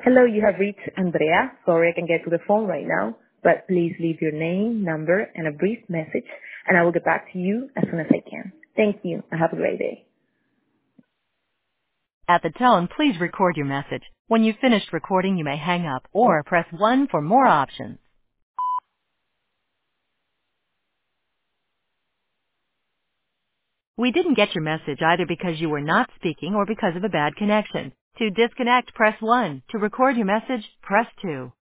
Hello, you have reached Andrea. Sorry I can get to the phone right now, but please leave your name, number, and a brief message, and I will get back to you as soon as I can. Thank you, and have a great day. At the tone, please record your message. When you've finished recording, you may hang up or press 1 for more options. We didn't get your message either because you were not speaking or because of a bad connection. To disconnect, press 1. To record your message, press 2.